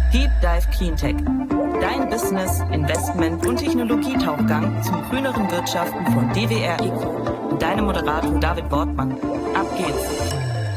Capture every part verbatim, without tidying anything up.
Deep Dive Cleantech. Dein Business, Investment und Technologietauchgang zum grüneren Wirtschaften von D W R Eco. Mit deinem Moderator David Wortmann. Ab geht's.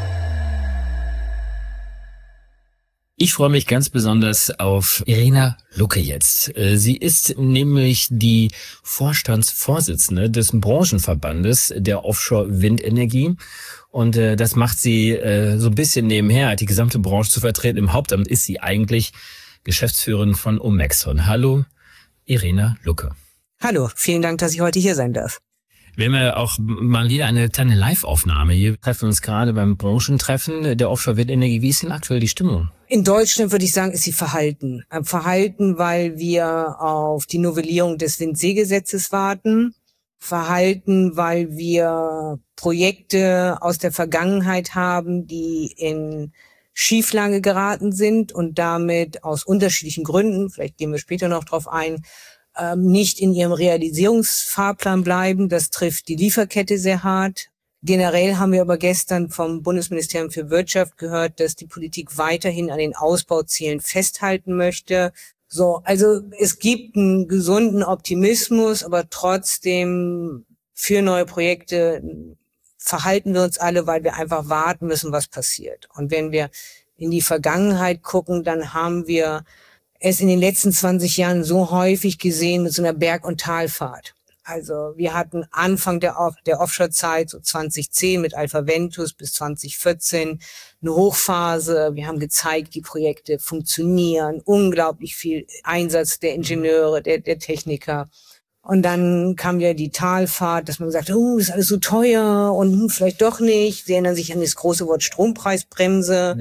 Ich freue mich ganz besonders auf Irena Lucke jetzt. Sie ist nämlich die Vorstandsvorsitzende des Branchenverbandes der Offshore-Windenergie. Und äh, das macht sie äh, so ein bisschen nebenher, die gesamte Branche zu vertreten. Im Hauptamt ist sie eigentlich Geschäftsführerin von Omexon. Hallo, Irena Lucke. Hallo, vielen Dank, dass ich heute hier sein darf. Wir haben ja auch mal wieder eine kleine Live-Aufnahme. Wir treffen uns gerade beim Branchentreffen der Offshore-Windenergie. Wie ist denn aktuell die Stimmung? In Deutschland würde ich sagen, ist sie verhalten. Verhalten, weil wir auf die Novellierung des Windseegesetzes warten. Verhalten, weil wir Projekte aus der Vergangenheit haben, die in Schieflage geraten sind und damit aus unterschiedlichen Gründen, vielleicht gehen wir später noch drauf ein, nicht in ihrem Realisierungsfahrplan bleiben. Das trifft die Lieferkette sehr hart. Generell haben wir aber gestern vom Bundesministerium für Wirtschaft gehört, dass die Politik weiterhin an den Ausbauzielen festhalten möchte. So, also es gibt einen gesunden Optimismus, aber trotzdem für neue Projekte verhalten wir uns alle, weil wir einfach warten müssen, was passiert. Und wenn wir in die Vergangenheit gucken, dann haben wir es in den letzten zwanzig Jahren so häufig gesehen mit so einer Berg- und Talfahrt. Also wir hatten Anfang der, der Offshore-Zeit, so zwanzig zehn mit Alpha Ventus bis zwanzig vierzehn, eine Hochphase. Wir haben gezeigt, die Projekte funktionieren, unglaublich viel Einsatz der Ingenieure, der, der Techniker. Und dann kam ja die Talfahrt, dass man gesagt hat, oh, ist alles so teuer und hm, vielleicht doch nicht. Sie erinnern sich an das große Wort Strompreisbremse.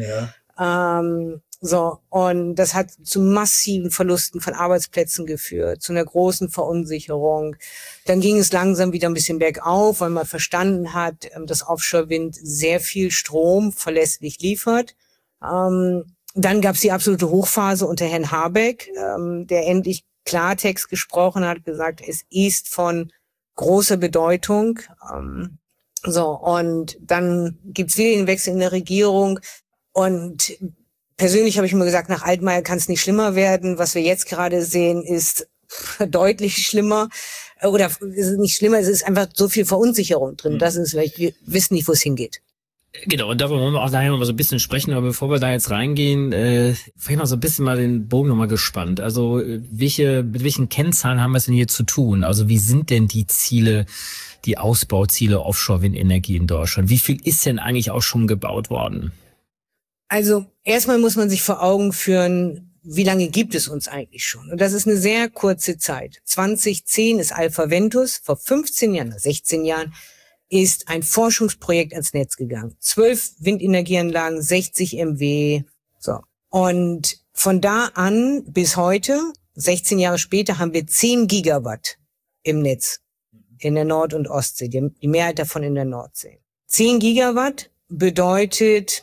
Ja. Ähm, So, und das hat zu massiven Verlusten von Arbeitsplätzen geführt, zu einer großen Verunsicherung. Dann ging es langsam wieder ein bisschen bergauf, weil man verstanden hat, dass Offshore-Wind sehr viel Strom verlässlich liefert. Ähm, dann gab es die absolute Hochphase unter Herrn Habeck, ähm, der endlich Klartext gesprochen hat, gesagt, es ist von großer Bedeutung. Ähm, so, und dann gibt's wieder den Wechsel in der Regierung und persönlich habe ich immer gesagt, nach Altmaier kann es nicht schlimmer werden. Was wir jetzt gerade sehen, ist deutlich schlimmer. Oder es ist nicht schlimmer, es ist einfach so viel Verunsicherung drin. Das ist, weil wir wissen nicht, wo es hingeht. Genau, und darüber wollen wir auch daher mal so ein bisschen sprechen. Aber bevor wir da jetzt reingehen, äh, vielleicht noch so ein bisschen mal den Bogen nochmal gespannt. Also welche, mit welchen Kennzahlen haben wir es denn hier zu tun? Also wie sind denn die Ziele, die Ausbauziele Offshore-Windenergie in Deutschland? Wie viel ist denn eigentlich auch schon gebaut worden? Also erstmal muss man sich vor Augen führen, wie lange gibt es uns eigentlich schon? Und das ist eine sehr kurze Zeit. zwanzig zehn ist Alpha Ventus, vor fünfzehn Jahren, sechzehn Jahren, ist ein Forschungsprojekt ans Netz gegangen. Zwölf Windenergieanlagen, sechzig Megawatt. So. Und von da an bis heute, sechzehn Jahre später, haben wir zehn Gigawatt im Netz in der Nord- und Ostsee, die Mehrheit davon in der Nordsee. zehn Gigawatt bedeutet,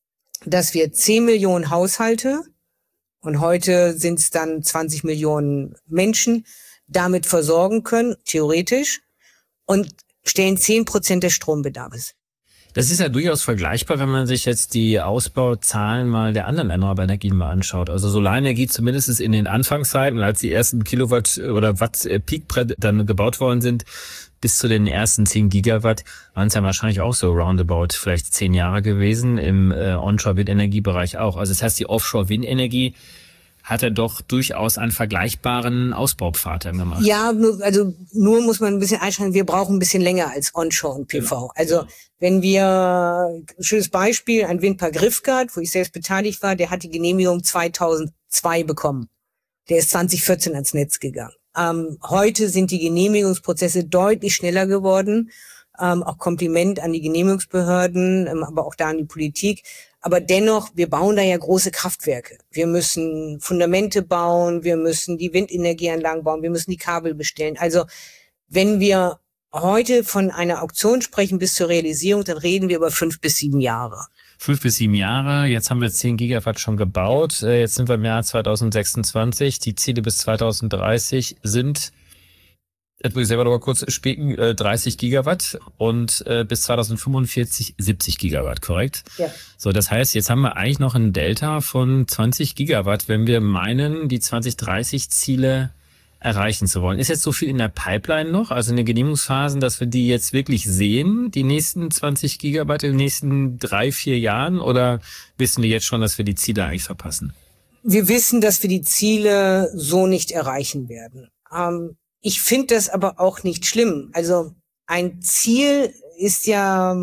dass wir zehn Millionen Haushalte, und heute sind es dann zwanzig Millionen Menschen, damit versorgen können, theoretisch, und stellen zehn Prozent des Strombedarfs. Das ist ja durchaus vergleichbar, wenn man sich jetzt die Ausbauzahlen mal der anderen erneuerbaren Energien mal anschaut. Also Solarenergie zumindest in den Anfangszeiten, als die ersten Kilowatt oder Watt Peakbrett dann gebaut worden sind, bis zu den ersten zehn Gigawatt, waren es ja wahrscheinlich auch so roundabout vielleicht zehn Jahre gewesen, im äh, Onshore-Windenergiebereich auch. Also das heißt, die Offshore-Windenergie hat er doch durchaus einen vergleichbaren Ausbaupfad gemacht. Ja, also nur muss man ein bisschen einschränken, wir brauchen ein bisschen länger als Onshore und P V. Genau. Also wenn wir, ein schönes Beispiel, ein Windpark Rivgard, wo ich selbst beteiligt war, der hat die Genehmigung zweitausendzwei bekommen. Der ist zwanzig vierzehn ans Netz gegangen. Ähm, heute sind die Genehmigungsprozesse deutlich schneller geworden. Ähm, auch Kompliment an die Genehmigungsbehörden, ähm, aber auch da an die Politik. Aber dennoch, wir bauen da ja große Kraftwerke. Wir müssen Fundamente bauen, wir müssen die Windenergieanlagen bauen, wir müssen die Kabel bestellen. Also wenn wir heute von einer Auktion sprechen bis zur Realisierung, dann reden wir über fünf bis sieben Jahre. Fünf bis sieben Jahre, jetzt haben wir zehn Gigawatt schon gebaut, jetzt sind wir im Jahr zweitausendsechsundzwanzig, die Ziele bis zweitausenddreißig sind Jetzt muss ich selber noch mal kurz spicken, dreißig Gigawatt und äh, bis zweitausendfünfundvierzig siebzig Gigawatt, korrekt? Ja. So, das heißt, jetzt haben wir eigentlich noch ein Delta von zwanzig Gigawatt, wenn wir meinen, die zwanzig dreißig Ziele erreichen zu wollen. Ist jetzt so viel in der Pipeline noch, also in den Genehmigungsphasen, dass wir die jetzt wirklich sehen, die nächsten zwanzig Gigawatt in den nächsten drei, vier Jahren? Oder wissen wir jetzt schon, dass wir die Ziele eigentlich verpassen? Wir wissen, dass wir die Ziele so nicht erreichen werden. Ähm, ich finde das aber auch nicht schlimm. Also ein Ziel ist ja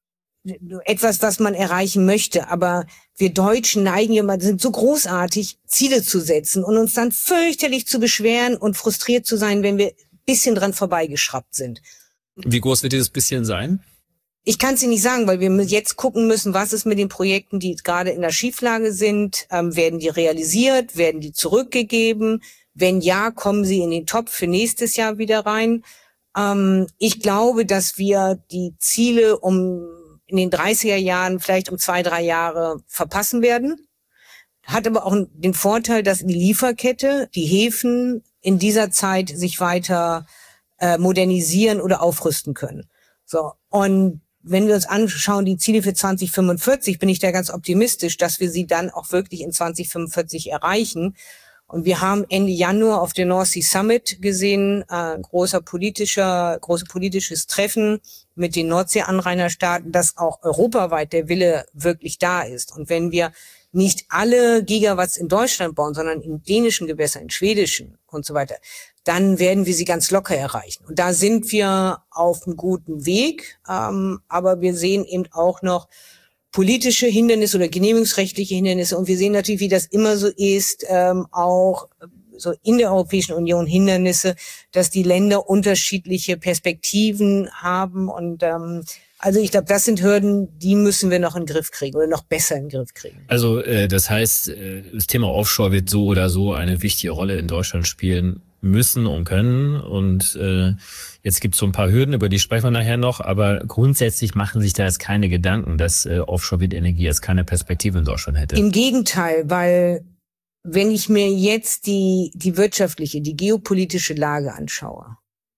etwas, was man erreichen möchte. Aber wir Deutschen neigen ja mal, sind so großartig, Ziele zu setzen und uns dann fürchterlich zu beschweren und frustriert zu sein, wenn wir ein bisschen dran vorbeigeschraubt sind. Wie groß wird dieses bisschen sein? Ich kann es Ihnen nicht sagen, weil wir jetzt gucken müssen, was ist mit den Projekten, die gerade in der Schieflage sind. Ähm, werden die realisiert? Werden die zurückgegeben? Wenn ja, kommen sie in den Topf für nächstes Jahr wieder rein. Ähm, ich glaube, dass wir die Ziele um in den dreißiger Jahren vielleicht um zwei, drei Jahre verpassen werden. Hat aber auch den Vorteil, dass die Lieferkette, die Häfen in dieser Zeit sich weiter äh, modernisieren oder aufrüsten können. So. Und wenn wir uns anschauen, die Ziele für zwanzig fünfundvierzig, bin ich da ganz optimistisch, dass wir sie dann auch wirklich in zwanzig fünfundvierzig erreichen. Und wir haben Ende Januar auf der North Sea Summit gesehen, äh, großer politischer, große politisches Treffen mit den Nordsee-Anrainerstaaten, dass auch europaweit der Wille wirklich da ist. Und wenn wir nicht alle Gigawatts in Deutschland bauen, sondern in dänischen Gewässern, in schwedischen und so weiter, dann werden wir sie ganz locker erreichen. Und da sind wir auf einem guten Weg, ähm, aber wir sehen eben auch noch politische Hindernisse oder genehmigungsrechtliche Hindernisse. Und wir sehen natürlich, wie das immer so ist, ähm, auch so in der Europäischen Union Hindernisse, dass die Länder unterschiedliche Perspektiven haben. Und ähm, also ich glaube, das sind Hürden, die müssen wir noch in den Griff kriegen oder noch besser in den Griff kriegen. Also äh, das heißt, äh, das Thema Offshore wird so oder so eine wichtige Rolle in Deutschland spielen müssen und können. Und äh, jetzt gibt es so ein paar Hürden, über die sprechen wir nachher noch, aber grundsätzlich machen sich da jetzt keine Gedanken, dass äh, Offshore-Windenergie jetzt keine Perspektive in Deutschland hätte. Im Gegenteil, weil wenn ich mir jetzt die die wirtschaftliche, die geopolitische Lage anschaue,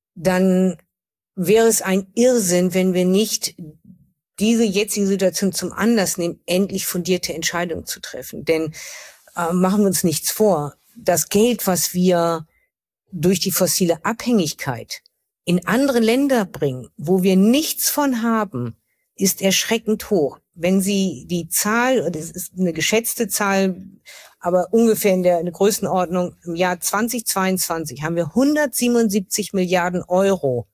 dann wäre es ein Irrsinn, wenn wir nicht diese jetzige Situation zum Anlass nehmen, endlich fundierte Entscheidungen zu treffen. Denn äh, machen wir uns nichts vor, das Geld, was wir durch die fossile Abhängigkeit in andere Länder bringen, wo wir nichts von haben, ist erschreckend hoch. Wenn Sie die Zahl, das ist eine geschätzte Zahl, aber ungefähr in der, in der Größenordnung, im Jahr zweitausendzweiundzwanzig haben wir hundertsiebenundsiebzig Milliarden Euro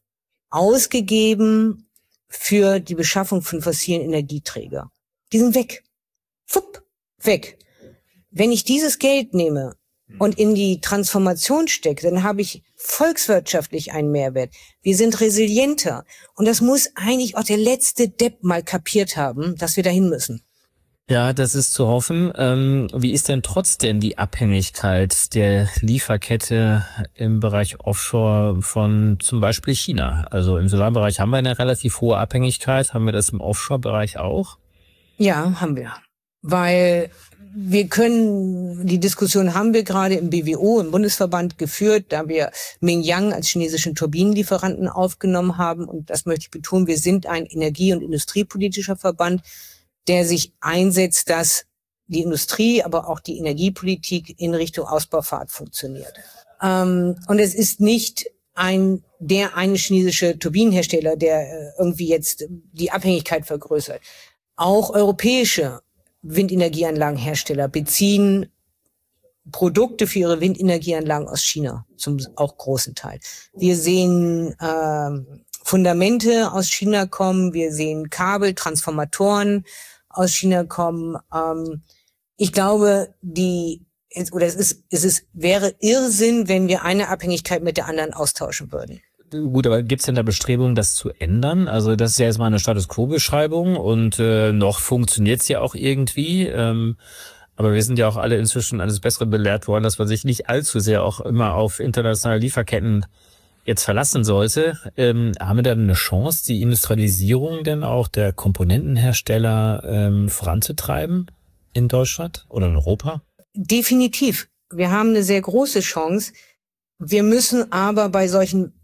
ausgegeben für die Beschaffung von fossilen Energieträger. Die sind weg. Fupp, weg. Wenn ich dieses Geld nehme und in die Transformation stecke, dann habe ich volkswirtschaftlich einen Mehrwert. Wir sind resilienter. Und das muss eigentlich auch der letzte Depp mal kapiert haben, dass wir dahin müssen. Ja, das ist zu hoffen. Ähm, wie ist denn trotzdem die Abhängigkeit der Lieferkette im Bereich Offshore von zum Beispiel China? Also im Solarbereich haben wir eine relativ hohe Abhängigkeit. Haben wir das im Offshore-Bereich auch? Ja, haben wir. Weil wir können, die Diskussion haben wir gerade im B W O, im Bundesverband geführt, da wir Mingyang als chinesischen Turbinenlieferanten aufgenommen haben. Und das möchte ich betonen, wir sind ein energie- und industriepolitischer Verband, der sich einsetzt, dass die Industrie, aber auch die Energiepolitik in Richtung Ausbaufahrt funktioniert. Ähm, und es ist nicht ein der eine chinesische Turbinenhersteller, der irgendwie jetzt die Abhängigkeit vergrößert. Auch europäische Windenergieanlagenhersteller beziehen Produkte für ihre Windenergieanlagen aus China, zum auch großen Teil. Wir sehen äh, Fundamente aus China kommen, wir sehen Kabel, Transformatoren aus China kommen. Ähm, ich glaube, die oder es ist es ist wäre Irrsinn, wenn wir eine Abhängigkeit mit der anderen austauschen würden. Gut, aber gibt es denn da Bestrebungen, das zu ändern? Also das ist ja jetzt mal eine Status-Quo-Beschreibung und äh, noch funktioniert es ja auch irgendwie. Ähm, aber wir sind ja auch alle inzwischen eines Besseren belehrt worden, dass man sich nicht allzu sehr auch immer auf internationale Lieferketten jetzt verlassen sollte. Ähm, haben wir da eine Chance, die Industrialisierung denn auch der Komponentenhersteller ähm, voranzutreiben in Deutschland oder in Europa? Definitiv. Wir haben eine sehr große Chance. Wir müssen aber bei solchen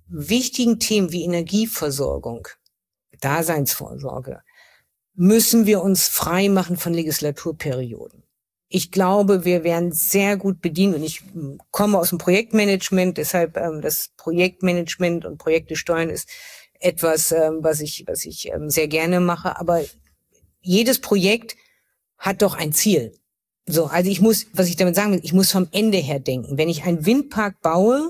wichtigen Themen wie Energieversorgung, Daseinsvorsorge, müssen wir uns frei machen von Legislaturperioden. Ich glaube, wir werden sehr gut bedient und ich komme aus dem Projektmanagement, deshalb ähm, das Projektmanagement und Projekte steuern ist etwas, ähm, was ich, was ich ähm, sehr gerne mache. Aber jedes Projekt hat doch ein Ziel. So, also ich muss, was ich damit sagen will, ich muss vom Ende her denken. Wenn ich einen Windpark baue,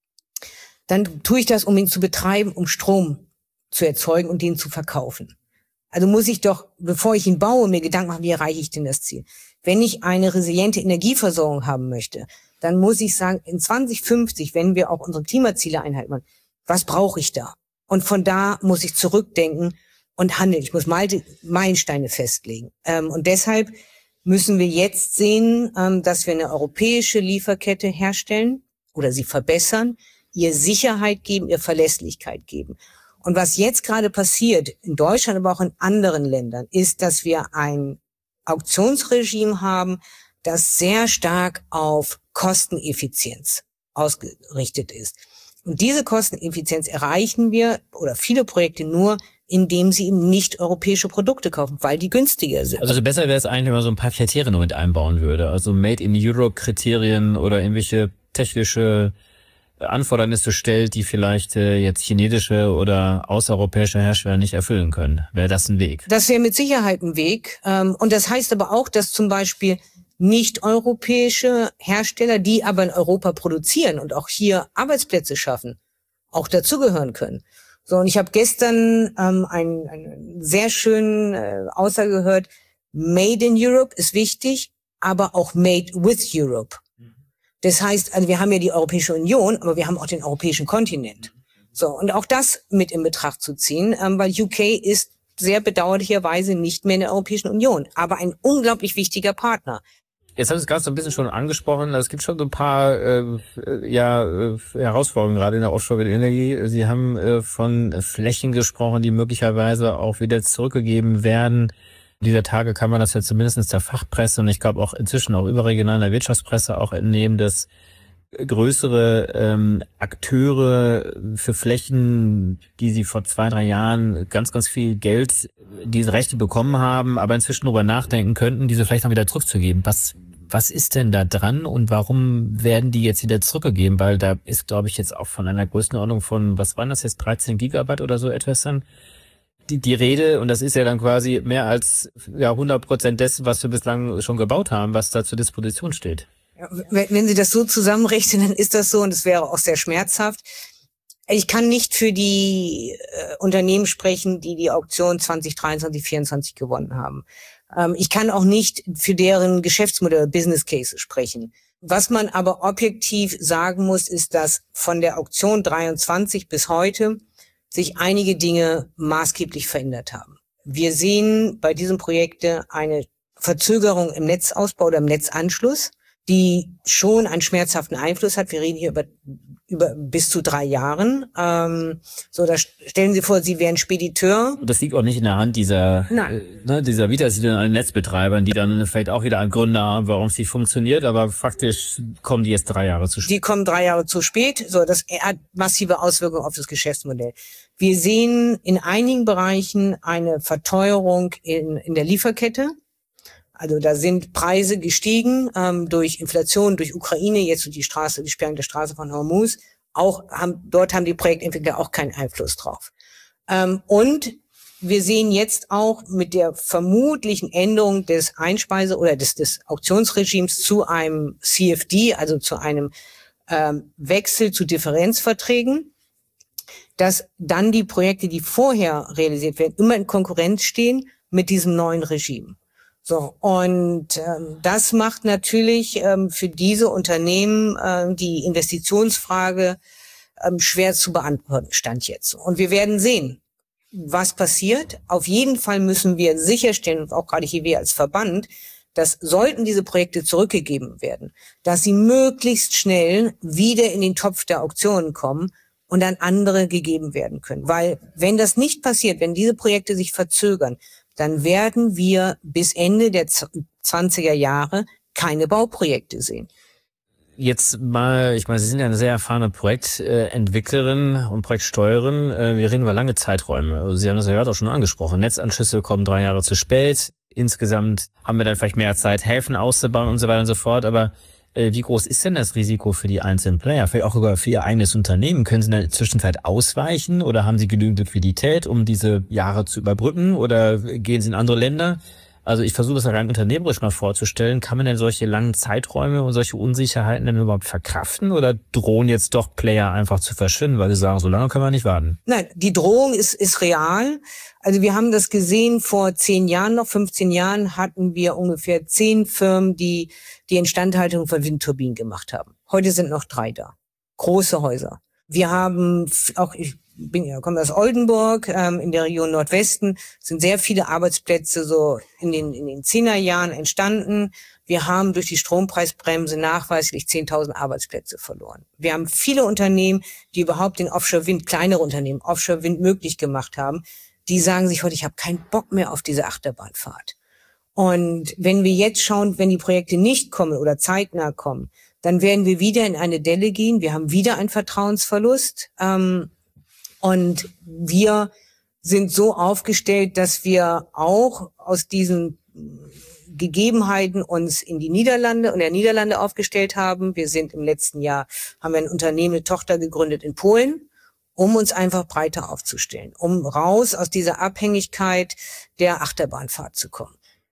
dann tue ich das, um ihn zu betreiben, um Strom zu erzeugen und den zu verkaufen. Also muss ich doch, bevor ich ihn baue, mir Gedanken machen, wie erreiche ich denn das Ziel? Wenn ich eine resiliente Energieversorgung haben möchte, dann muss ich sagen, in zwanzig fünfzig, wenn wir auch unsere Klimaziele einhalten wollen, was brauche ich da? Und von da muss ich zurückdenken und handeln. Ich muss Meilensteine festlegen. Und deshalb müssen wir jetzt sehen, dass wir eine europäische Lieferkette herstellen oder sie verbessern, ihr Sicherheit geben, ihr Verlässlichkeit geben. Und was jetzt gerade passiert, in Deutschland, aber auch in anderen Ländern, ist, dass wir ein Auktionsregime haben, das sehr stark auf Kosteneffizienz ausgerichtet ist. Und diese Kosteneffizienz erreichen wir oder viele Projekte nur, indem sie eben nicht europäische Produkte kaufen, weil die günstiger sind. Also besser wäre es eigentlich, wenn man so ein paar Kriterien mit einbauen würde. Also Made-in-Europe-Kriterien oder irgendwelche technische Anfordernisse stellt, die vielleicht äh, jetzt chinesische oder außereuropäische Hersteller nicht erfüllen können. Wäre das ein Weg? Das wäre mit Sicherheit ein Weg. Ähm, und das heißt aber auch, dass zum Beispiel nicht-europäische Hersteller, die aber in Europa produzieren und auch hier Arbeitsplätze schaffen, auch dazugehören können. So, und ich habe gestern ähm, einen, einen sehr schönen äh, Aussage gehört, Made in Europe ist wichtig, aber auch Made with Europe. Das heißt, also wir haben ja die Europäische Union, aber wir haben auch den europäischen Kontinent. So, und auch das mit in Betracht zu ziehen, ähm, weil U K ist sehr bedauerlicherweise nicht mehr in der Europäischen Union, aber ein unglaublich wichtiger Partner. Jetzt hast du es gerade so ein bisschen schon angesprochen, es gibt schon so ein paar äh, ja, äh, Herausforderungen gerade in der Offshore-Windenergie. Sie haben äh, von Flächen gesprochen, die möglicherweise auch wieder zurückgegeben werden. Dieser Tage kann man das ja zumindest der Fachpresse und ich glaube auch inzwischen auch überregional in der Wirtschaftspresse auch entnehmen, dass größere ähm, Akteure für Flächen, die sie vor zwei, drei Jahren ganz, ganz viel Geld, diese Rechte bekommen haben, aber inzwischen darüber nachdenken könnten, diese vielleicht noch wieder zurückzugeben. Was, was ist denn da dran und warum werden die jetzt wieder zurückgegeben? Weil da ist, glaube ich, jetzt auch von einer Größenordnung von, was waren das jetzt, dreizehn Gigawatt oder so etwas dann? Die, die Rede, und das ist ja dann quasi mehr als ja hundert Prozent dessen, was wir bislang schon gebaut haben, was da zur Disposition steht. Ja, wenn, wenn Sie das so zusammenrechnen, dann ist das so und es wäre auch sehr schmerzhaft. Ich kann nicht für die äh, Unternehmen sprechen, die die Auktion zwanzig dreiundzwanzig, vierundzwanzig gewonnen haben. Ähm, ich kann auch nicht für deren Geschäftsmodell, Business Cases sprechen. Was man aber objektiv sagen muss, ist, dass von der Auktion dreiundzwanzig bis heute sich einige Dinge maßgeblich verändert haben. Wir sehen bei diesem Projekt eine Verzögerung im Netzausbau oder im Netzanschluss, die schon einen schmerzhaften Einfluss hat. Wir reden hier über über bis zu drei Jahren. Ähm, so, da stellen Sie vor, Sie wären Spediteur. Das liegt auch nicht in der Hand dieser äh, ne, dieser Vita, an Netzbetreibern, die dann vielleicht auch wieder einen Grund haben, warum es nicht funktioniert, aber faktisch kommen die jetzt drei Jahre zu spät. Die kommen drei Jahre zu spät. So, das hat massive Auswirkungen auf das Geschäftsmodell. Wir sehen in einigen Bereichen eine Verteuerung in, in der Lieferkette. Also da sind Preise gestiegen ähm, durch Inflation, durch Ukraine, jetzt durch die Straße, die Sperrung der Straße von Hormuz. Auch haben dort haben die Projektentwickler auch keinen Einfluss drauf. Ähm, und wir sehen jetzt auch mit der vermutlichen Änderung des Einspeise- oder des, des Auktionsregimes zu einem C F D, also zu einem ähm, Wechsel zu Differenzverträgen, dass dann die Projekte, die vorher realisiert werden, immer in Konkurrenz stehen mit diesem neuen Regime. So, und ähm, das macht natürlich ähm, für diese Unternehmen ähm, die Investitionsfrage ähm, schwer zu beantworten, Stand jetzt. Und wir werden sehen, was passiert. Auf jeden Fall müssen wir sicherstellen, und auch gerade hier wir als Verband, dass sollten diese Projekte zurückgegeben werden, dass sie möglichst schnell wieder in den Topf der Auktionen kommen und an andere gegeben werden können. Weil wenn das nicht passiert, wenn diese Projekte sich verzögern, dann werden wir bis Ende der zwanziger Jahre keine Bauprojekte sehen. Jetzt mal, ich meine, Sie sind ja eine sehr erfahrene Projektentwicklerin und Projektsteuerin. Wir reden über lange Zeiträume. Also Sie haben das ja gerade auch schon angesprochen. Netzanschlüsse kommen drei Jahre zu spät. Insgesamt haben wir dann vielleicht mehr Zeit, Häfen auszubauen und so weiter und so fort. Aber äh, wie groß ist denn das Risiko für die einzelnen Player? Vielleicht auch sogar für Ihr eigenes Unternehmen? Können Sie in der Zwischenzeit ausweichen oder haben Sie genügend Liquidität, um diese Jahre zu überbrücken? Oder gehen Sie in andere Länder? Also ich versuche das rein unternehmerisch mal vorzustellen. Kann man denn solche langen Zeiträume und solche Unsicherheiten denn überhaupt verkraften oder drohen jetzt doch Player einfach zu verschwinden, weil sie sagen, so lange können wir nicht warten? Nein, die Drohung ist, ist real. Also wir haben das gesehen vor zehn Jahren noch, fünfzehn Jahren hatten wir ungefähr zehn Firmen, die die Instandhaltung von Windturbinen gemacht haben. Heute sind noch drei da. Große Häuser. Wir haben auch, ich bin ja, komme aus Oldenburg, ähm, in der Region Nordwesten, sind sehr viele Arbeitsplätze so in den, in den Zehnerjahren entstanden. Wir haben durch die Strompreisbremse nachweislich zehntausend Arbeitsplätze verloren. Wir haben viele Unternehmen, die überhaupt den Offshore-Wind, kleinere Unternehmen, Offshore-Wind möglich gemacht haben, die sagen sich heute, ich habe keinen Bock mehr auf diese Achterbahnfahrt. Und wenn wir jetzt schauen, wenn die Projekte nicht kommen oder zeitnah kommen, dann werden wir wieder in eine Delle gehen. Wir haben wieder einen Vertrauensverlust. Ähm, Und wir sind so aufgestellt, dass wir auch aus diesen Gegebenheiten uns in die Niederlande und der Niederlande aufgestellt haben. Wir sind im letzten Jahr, haben wir ein Unternehmen, eine Tochter gegründet in Polen, um uns einfach breiter aufzustellen, um raus aus dieser Abhängigkeit der Achterbahnfahrt zu kommen.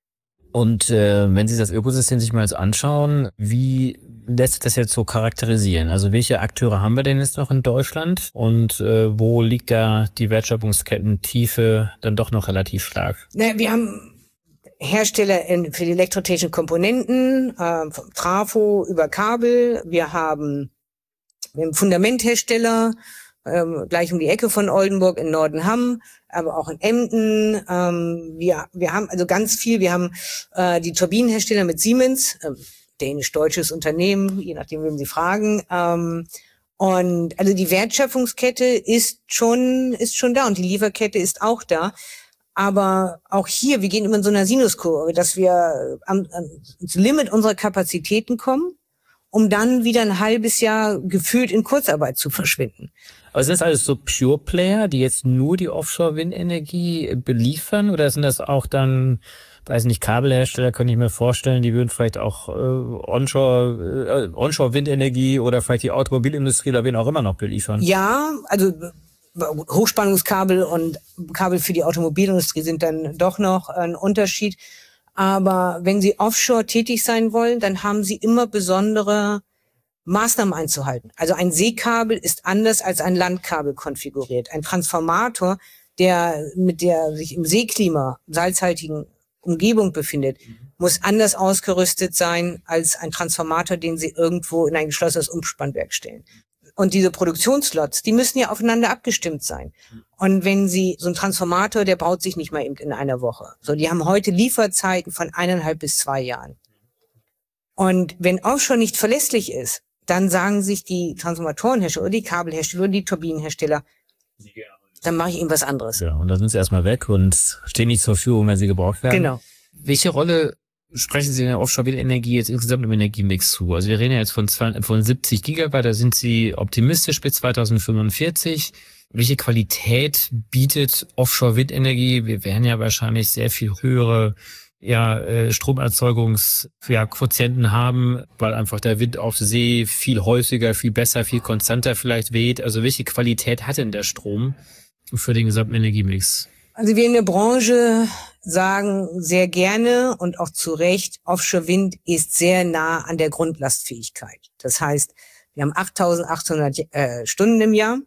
Und äh, wenn Sie das Ökosystem sich mal jetzt anschauen, wie lässt sich das jetzt so charakterisieren? Also welche Akteure haben wir denn jetzt noch in Deutschland und äh, wo liegt da die Wertschöpfungskettentiefe dann doch noch relativ stark? Na, wir haben Hersteller in, für die elektrotechnischen Komponenten, äh, vom Trafo über Kabel. Wir haben, wir haben Fundamenthersteller, ähm, gleich um die Ecke von Oldenburg in Nordenham, aber auch in Emden. Ähm, wir, wir haben also ganz viel. Wir haben äh, die Turbinenhersteller mit Siemens, ähm, dänisch-deutsches Unternehmen, je nachdem, wem Sie fragen. Ähm, und also die Wertschöpfungskette ist schon, ist schon da und die Lieferkette ist auch da. Aber auch hier, wir gehen immer in so einer Sinuskurve, dass wir am, ans Limit unserer Kapazitäten kommen, um dann wieder ein halbes Jahr gefühlt in Kurzarbeit zu verschwinden. Aber sind das alles so Pure Player, die jetzt nur die Offshore-Windenergie beliefern? Oder sind das auch dann, weiß nicht, Kabelhersteller, könnte ich mir vorstellen, die würden vielleicht auch äh, Onshore, äh, Onshore-Windenergie oder vielleicht die Automobilindustrie oder wen auch immer noch beliefern? Ja, also Hochspannungskabel und Kabel für die Automobilindustrie sind dann doch noch ein Unterschied. Aber wenn Sie offshore tätig sein wollen, dann haben Sie immer besondere Maßnahmen einzuhalten. Also ein Seekabel ist anders als ein Landkabel konfiguriert. Ein Transformator, der mit der sich im Seeklima, salzhaltigen Umgebung befindet, muss anders ausgerüstet sein als ein Transformator, den Sie irgendwo in ein geschlossenes Umspannwerk stellen. Und diese Produktionslots, die müssen ja aufeinander abgestimmt sein. Und wenn Sie, so ein Transformator, der baut sich nicht mal eben in einer Woche. So, die haben heute Lieferzeiten von eineinhalb bis zwei Jahren. Und wenn Offshore nicht verlässlich ist, dann sagen sich die Transformatorenhersteller oder die Kabelhersteller oder die Turbinenhersteller, dann mache ich ihnen was anderes. Ja, und dann sind sie erstmal weg und stehen nicht zur Verfügung, wenn sie gebraucht werden. Genau. Welche Rolle sprechen Sie in der Offshore-Windenergie jetzt insgesamt im Energiemix zu? Also wir reden ja jetzt von, zwei, von siebzig Gigawatt, da sind Sie optimistisch bis zweitausendfünfundvierzig. Welche Qualität bietet Offshore-Windenergie? Wir werden ja wahrscheinlich sehr viel höhere ja, äh, Stromerzeugungsquotienten ja, haben, weil einfach der Wind auf See viel häufiger, viel besser, viel konstanter vielleicht weht. Also welche Qualität hat denn der Strom für den gesamten Energiemix? Also wir in der Branche sagen sehr gerne und auch zu Recht, Offshore-Wind ist sehr nah an der Grundlastfähigkeit. Das heißt, wir haben achttausendachthundert äh, Stunden im Jahr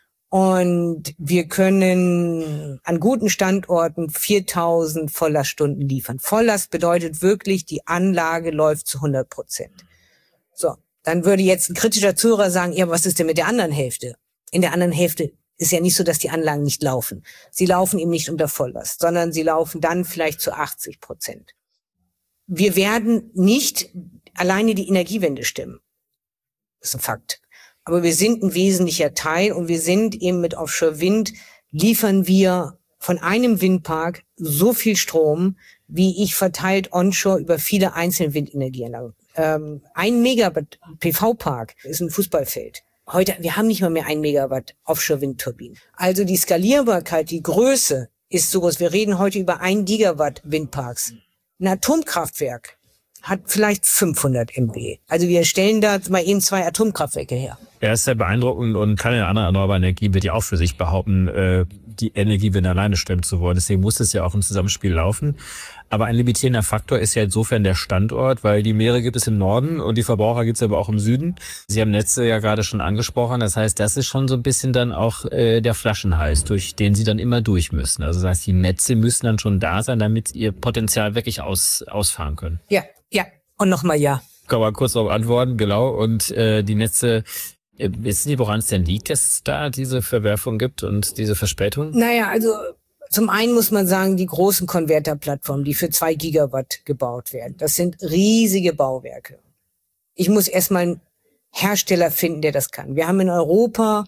und wir können an guten Standorten viertausend Volllaststunden liefern. Volllast bedeutet wirklich, die Anlage läuft zu hundert Prozent. So, dann würde jetzt ein kritischer Zuhörer sagen, ja, was ist denn mit der anderen Hälfte? In der anderen Hälfte ist ja nicht so, dass die Anlagen nicht laufen. Sie laufen eben nicht unter Volllast, sondern sie laufen dann vielleicht zu achtzig Prozent. Wir werden nicht alleine die Energiewende stemmen. Das ist ein Fakt. Aber wir sind ein wesentlicher Teil und wir sind eben mit Offshore-Wind, liefern wir von einem Windpark so viel Strom, wie ich verteilt onshore über viele einzelne Windenergieanlagen Ähm, ein Megawatt P V-Park ist ein Fußballfeld. Heute, wir haben nicht mal mehr ein Megawatt Offshore-Windturbinen. Also die Skalierbarkeit, die Größe ist so groß. Wir reden heute über ein Gigawatt Windparks. Ein Atomkraftwerk hat vielleicht fünfhundert Megawatt. Also wir stellen da mal eben zwei Atomkraftwerke her. Ja, ist sehr beeindruckend und keine andere erneuerbare Energie wird ja auch für sich behaupten, äh, die Energiewende alleine stemmen zu wollen. Deswegen muss es ja auch im Zusammenspiel laufen. Aber ein limitierender Faktor ist ja insofern der Standort, weil die Meere gibt es im Norden und die Verbraucher gibt es aber auch im Süden. Sie haben Netze ja gerade schon angesprochen. Das heißt, das ist schon so ein bisschen dann auch äh, der Flaschenhals, durch den Sie dann immer durch müssen. Also das heißt, die Netze müssen dann schon da sein, damit Ihr Potenzial wirklich aus, ausfahren können. Ja, ja. Und nochmal ja. Kann man kurz darauf antworten, genau. Und äh, die Netze, äh, wissen Sie, woran es denn liegt, dass es da diese Verwerfung gibt und diese Verspätung? Naja, also zum einen muss man sagen, die großen Konverterplattformen, die für zwei Gigawatt gebaut werden, das sind riesige Bauwerke. Ich muss erstmal einen Hersteller finden, der das kann. Wir haben in Europa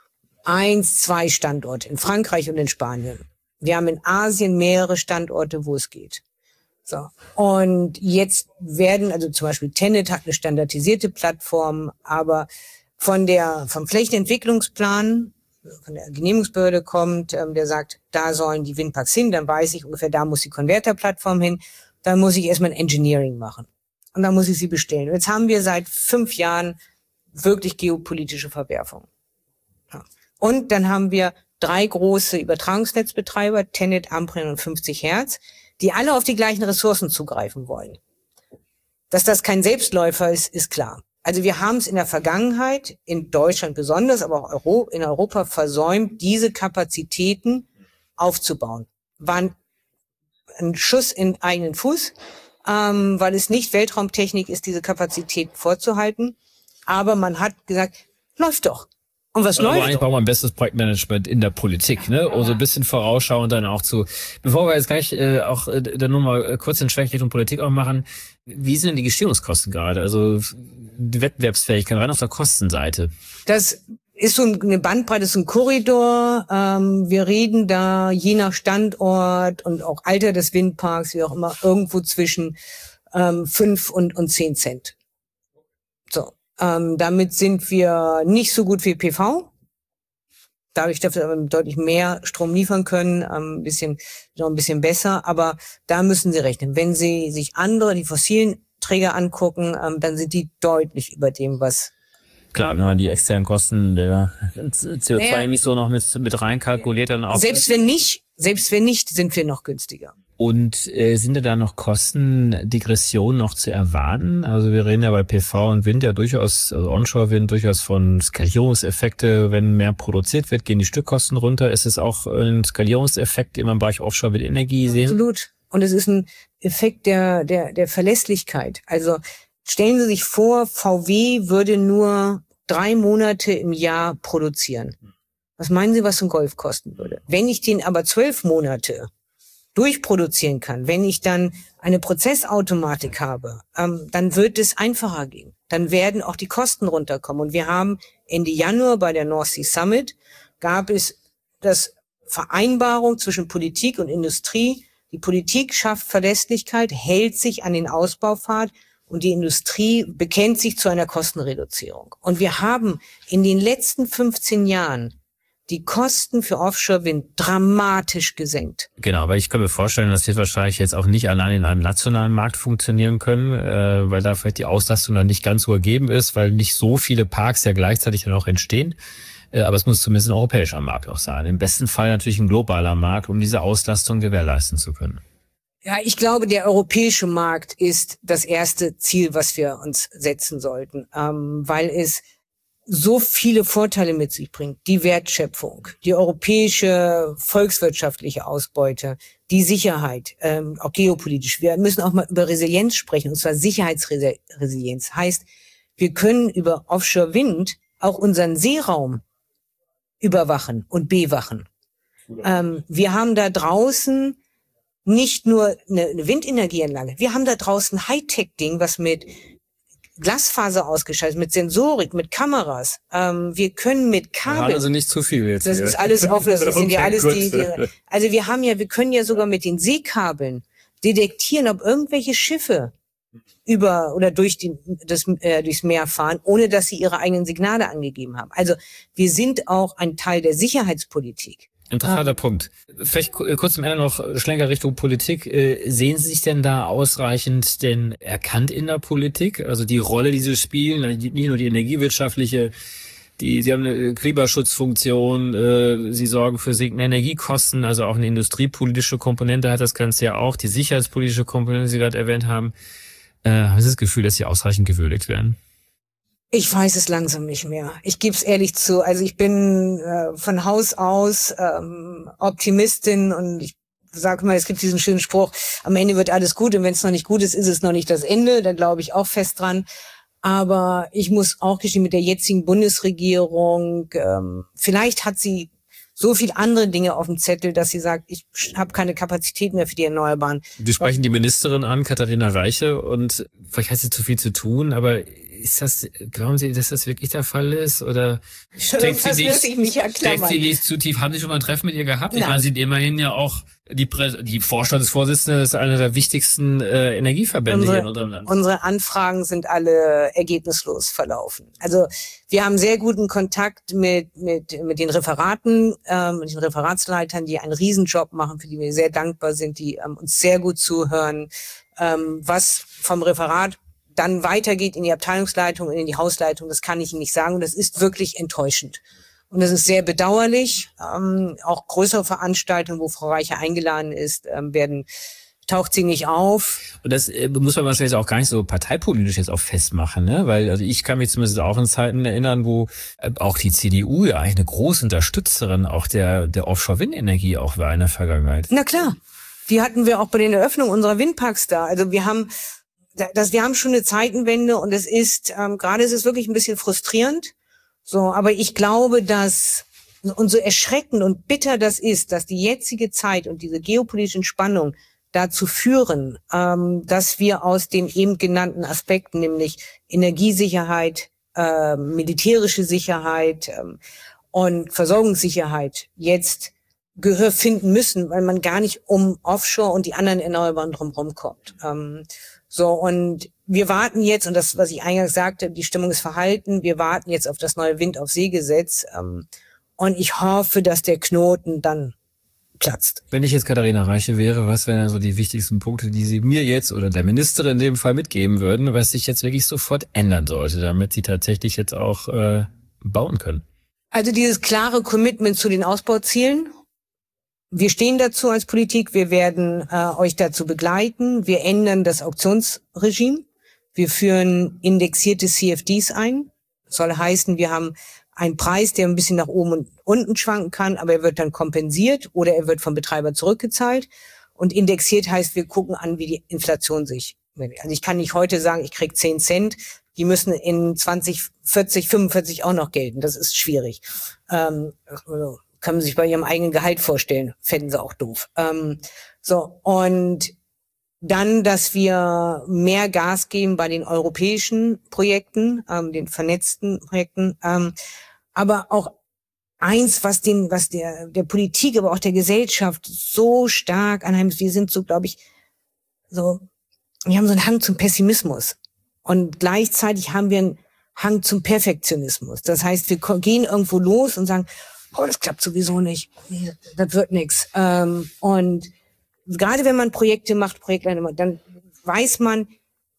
eins, zwei Standorte, in Frankreich und in Spanien. Wir haben in Asien mehrere Standorte, wo es geht. So. Und jetzt werden, also zum Beispiel TenneT hat eine standardisierte Plattform, aber von der, vom Flächenentwicklungsplan, von der Genehmigungsbehörde kommt, ähm, der sagt, da sollen die Windparks hin, dann weiß ich ungefähr, da muss die Konverterplattform hin, dann muss ich erstmal ein Engineering machen. Und dann muss ich sie bestellen. Und jetzt haben wir seit fünf Jahren wirklich geopolitische Verwerfungen. Ja. Und dann haben wir drei große Übertragungsnetzbetreiber, TenneT, Amprion und fünfzig Hertz, die alle auf die gleichen Ressourcen zugreifen wollen. Dass das kein Selbstläufer ist, ist klar. Also wir haben es in der Vergangenheit, in Deutschland besonders, aber auch Euro, in Europa versäumt, diese Kapazitäten aufzubauen. War ein Schuss in eigenen Fuß, ähm, weil es nicht Weltraumtechnik ist, diese Kapazität vorzuhalten. Aber man hat gesagt, läuft doch. Und was also läuft? Eigentlich braucht man ein bestes Projektmanagement in der Politik, ne? Und so ein bisschen vorausschauend dann auch zu. Bevor wir jetzt gleich äh, auch äh, dann nur mal kurz den Schwenk Richtung Politik auch machen, wie sind denn die Gestehungskosten gerade? Also die Wettbewerbsfähigkeit rein auf der Kostenseite. Das ist so eine Bandbreite, ist ein Korridor. Ähm, wir reden da je nach Standort und auch Alter des Windparks, wie auch immer, irgendwo zwischen ähm, fünf und und zehn Cent. So. Ähm, damit sind wir nicht so gut wie P V. Dadurch, dass wir aber deutlich mehr Strom liefern können, ähm, ein bisschen, noch ein bisschen besser. Aber da müssen Sie rechnen. Wenn Sie sich andere, die fossilen Träger angucken, ähm, dann sind die deutlich über dem, was... Klar, wenn man die externen Kosten der C O zwei Emission naja, noch mit, mit reinkalkuliert, dann auch... Selbst wenn nicht, selbst wenn nicht, sind wir noch günstiger. Und äh, sind da noch Kostendegressionen noch zu erwarten? Also wir reden ja bei P V und Wind ja durchaus, also Onshore-Wind durchaus von Skalierungseffekte. Wenn mehr produziert wird, gehen die Stückkosten runter. Ist es auch ein Skalierungseffekt, den man im Bereich Offshore-Windenergie sehen? Absolut. Und es ist ein Effekt der, der, der Verlässlichkeit. Also stellen Sie sich vor, V W würde nur drei Monate im Jahr produzieren. Was meinen Sie, was ein Golf kosten würde? Wenn ich den aber zwölf Monate durchproduzieren kann, wenn ich dann eine Prozessautomatik habe, ähm, dann wird es einfacher gehen. Dann werden auch die Kosten runterkommen. Und wir haben Ende Januar bei der North Sea Summit gab es das Vereinbarung zwischen Politik und Industrie. Die Politik schafft Verlässlichkeit, hält sich an den Ausbaupfad und die Industrie bekennt sich zu einer Kostenreduzierung. Und wir haben in den letzten fünfzehn Jahren die Kosten für Offshore-Wind dramatisch gesenkt. Genau, aber ich kann mir vorstellen, das wird wahrscheinlich jetzt auch nicht allein in einem nationalen Markt funktionieren können, äh, weil da vielleicht die Auslastung dann nicht ganz so gegeben ist, weil nicht so viele Parks ja gleichzeitig dann auch entstehen. Äh, aber es muss zumindest ein europäischer Markt auch sein. Im besten Fall natürlich ein globaler Markt, um diese Auslastung gewährleisten zu können. Ja, ich glaube, der europäische Markt ist das erste Ziel, was wir uns setzen sollten, ähm, weil es so viele Vorteile mit sich bringt. Die Wertschöpfung, die europäische volkswirtschaftliche Ausbeute, die Sicherheit, ähm, auch geopolitisch. Wir müssen auch mal über Resilienz sprechen, und zwar Sicherheitsresilienz. Heißt, wir können über Offshore-Wind auch unseren Seeraum überwachen und bewachen. Ähm, wir haben da draußen nicht nur eine, eine Windenergieanlage, wir haben da draußen Hightech-Ding, was mit Glasfaser ausgeschaltet, mit Sensorik, mit Kameras. Ähm, wir können mit Kabel. Also nicht zu viel jetzt. Das hier. ist alles offen. Das sind ja Okay, alles die, die. Also wir haben ja, wir können ja sogar mit den Seekabeln detektieren, ob irgendwelche Schiffe über oder durch die, das, äh, durchs Meer fahren, ohne dass sie ihre eigenen Signale angegeben haben. Also wir sind auch ein Teil der Sicherheitspolitik. Interessanter ah. Punkt. Vielleicht kurz zum Ende noch Schlenker Richtung Politik. Sehen Sie sich denn da ausreichend denn erkannt in der Politik? Also die Rolle, die Sie spielen, nicht nur die energiewirtschaftliche, die, Sie haben eine Klimaschutzfunktion, äh, Sie sorgen für sinkende Energiekosten, also auch eine industriepolitische Komponente hat das Ganze ja auch, die sicherheitspolitische Komponente, die Sie gerade erwähnt haben. Äh, haben Sie das Gefühl, dass Sie ausreichend gewürdigt werden? Ich weiß es langsam nicht mehr. Ich gebe es ehrlich zu. Also ich bin äh, von Haus aus ähm, Optimistin und ich sage mal, es gibt diesen schönen Spruch, am Ende wird alles gut und wenn es noch nicht gut ist, ist es noch nicht das Ende. Da glaube ich auch fest dran. Aber ich muss auch gestehen, mit der jetzigen Bundesregierung, ähm, vielleicht hat sie so viel andere Dinge auf dem Zettel, dass sie sagt, ich habe keine Kapazität mehr für die Erneuerbaren. Wir sprechen die Ministerin an, Katharina Reiche, und vielleicht hat sie zu viel zu tun, aber ist das, glauben Sie, dass das wirklich der Fall ist? Oder steckt sie nicht, steckt sie nicht zu tief? Haben Sie schon mal ein Treffen mit ihr gehabt? Nein. Ich meine, Sie sind immerhin ja auch die, Prä die Vorstandsvorsitzende, ist einer der wichtigsten äh, Energieverbände unsere, hier in unserem Land. Unsere Anfragen sind alle ergebnislos verlaufen. Also wir haben sehr guten Kontakt mit mit mit den Referaten, ähm, mit den Referatsleitern, die einen Riesenjob machen, für die wir sehr dankbar sind, die ähm, uns sehr gut zuhören. Ähm, was vom Referat dann weitergeht in die Abteilungsleitung und in die Hausleitung, das kann ich Ihnen nicht sagen. Und das ist wirklich enttäuschend. Und das ist sehr bedauerlich. Ähm, auch größere Veranstaltungen, wo Frau Reiche eingeladen ist, ähm, werden taucht sie nicht auf. Und das äh, muss man wahrscheinlich auch gar nicht so parteipolitisch jetzt auch festmachen, ne? Weil also ich kann mich zumindest auch in Zeiten erinnern, wo äh, auch die C D U ja eigentlich eine große Unterstützerin auch der der Offshore-Windenergie auch war in der Vergangenheit. Na klar, die hatten wir auch bei den Eröffnungen unserer Windparks da. Also wir haben Das, wir haben schon eine Zeitenwende und es ist, ähm, gerade ist es wirklich ein bisschen frustrierend. So, aber ich glaube, dass, und so erschreckend und bitter das ist, dass die jetzige Zeit und diese geopolitischen Spannungen dazu führen, ähm, dass wir aus den eben genannten Aspekten, nämlich Energiesicherheit, äh, militärische Sicherheit ähm, und Versorgungssicherheit jetzt Gehör finden müssen, weil man gar nicht um Offshore und die anderen Erneuerbaren drumherum kommt. Ähm, So, und wir warten jetzt, und das, was ich eingangs sagte, die Stimmung ist verhalten, wir warten jetzt auf das neue Wind-auf-See-Gesetz. Ähm, und ich hoffe, dass der Knoten dann platzt. Wenn ich jetzt Katharina Reiche wäre, was wären also die wichtigsten Punkte, die Sie mir jetzt oder der Ministerin in dem Fall mitgeben würden, was sich jetzt wirklich sofort ändern sollte, damit Sie tatsächlich jetzt auch äh, bauen können? Also dieses klare Commitment zu den Ausbauzielen. Wir stehen dazu als Politik, wir werden äh, euch dazu begleiten. Wir ändern das Auktionsregime. Wir führen indexierte C F Ds ein. Das soll heißen, wir haben einen Preis, der ein bisschen nach oben und unten schwanken kann, aber er wird dann kompensiert oder er wird vom Betreiber zurückgezahlt. Und indexiert heißt, wir gucken an, wie die Inflation sich. Also ich kann nicht heute sagen, ich krieg zehn Cent. Die müssen in zwanzig, vierzig, fünfundvierzig auch noch gelten. Das ist schwierig. Ähm, also, kann man sich bei ihrem eigenen Gehalt vorstellen, fänden sie auch doof. Ähm, so, und dann, dass wir mehr Gas geben bei den europäischen Projekten, ähm, den vernetzten Projekten, ähm, aber auch eins, was den, was der, der Politik, aber auch der Gesellschaft so stark anheimst, wir sind so, glaube ich, so, wir haben so einen Hang zum Pessimismus. Und gleichzeitig haben wir einen Hang zum Perfektionismus. Das heißt, wir gehen irgendwo los und sagen, oh, das klappt sowieso nicht, das wird nichts. Ähm, und gerade wenn man Projekte macht, Projekte, dann weiß man,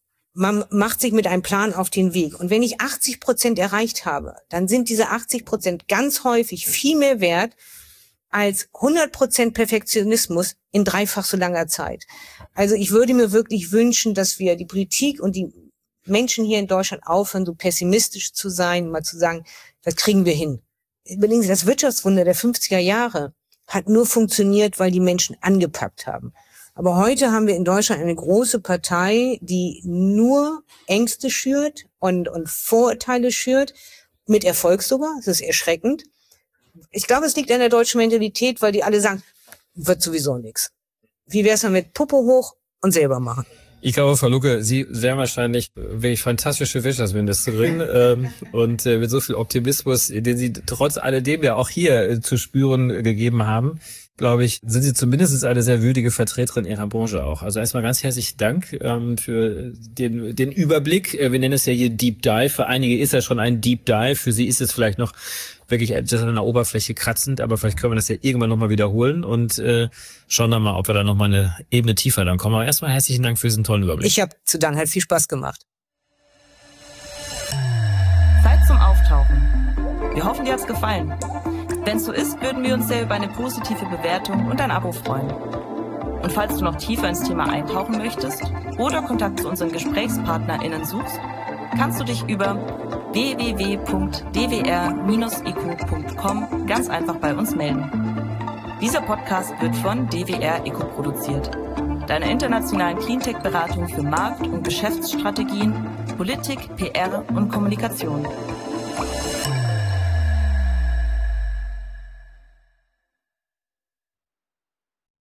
man macht sich mit einem Plan auf den Weg. Und wenn ich achtzig Prozent erreicht habe, dann sind diese achtzig Prozent ganz häufig viel mehr wert als hundert Prozent Perfektionismus in dreifach so langer Zeit. Also ich würde mir wirklich wünschen, dass wir die Politik und die Menschen hier in Deutschland aufhören, so pessimistisch zu sein, mal zu sagen, das kriegen wir hin. Überlegen Sie, das Wirtschaftswunder der fünfziger Jahre hat nur funktioniert, weil die Menschen angepackt haben. Aber heute haben wir in Deutschland eine große Partei, die nur Ängste schürt und, und Vorurteile schürt, mit Erfolg sogar. Das ist erschreckend. Ich glaube, es liegt an der deutschen Mentalität, weil die alle sagen, wird sowieso nichts. Wie wäre es dann mit Puppe hoch und selber machen? Ich glaube, Frau Lucke, Sie wären wahrscheinlich wirklich fantastische Wirtschaftsministerin ähm, und äh, mit so viel Optimismus, den Sie trotz alledem ja auch hier äh, zu spüren äh, gegeben haben. glaube ich, sind Sie zumindest eine sehr würdige Vertreterin Ihrer Branche auch. Also erstmal ganz herzlichen Dank ähm, für den, den Überblick. Wir nennen es ja hier Deep Dive. Für einige ist ja schon ein Deep Dive. Für Sie ist es vielleicht noch wirklich etwas an der Oberfläche kratzend, aber vielleicht können wir das ja irgendwann nochmal wiederholen und äh, schauen dann mal, ob wir da nochmal eine Ebene tiefer dann kommen. Aber erstmal herzlichen Dank für diesen tollen Überblick. Ich habe zu danken, hat viel Spaß gemacht. Zeit zum Auftauchen. Wir hoffen, dir hat's gefallen. Wenn es so ist, würden wir uns sehr über eine positive Bewertung und ein Abo freuen. Und falls du noch tiefer ins Thema eintauchen möchtest oder Kontakt zu unseren GesprächspartnerInnen suchst, kannst du dich über w w w punkt d w r bindestrich eco punkt com ganz einfach bei uns melden. Dieser Podcast wird von D W R Eco produziert, deiner internationalen Cleantech-Beratung für Markt- und Geschäftsstrategien, Politik, P R und Kommunikation.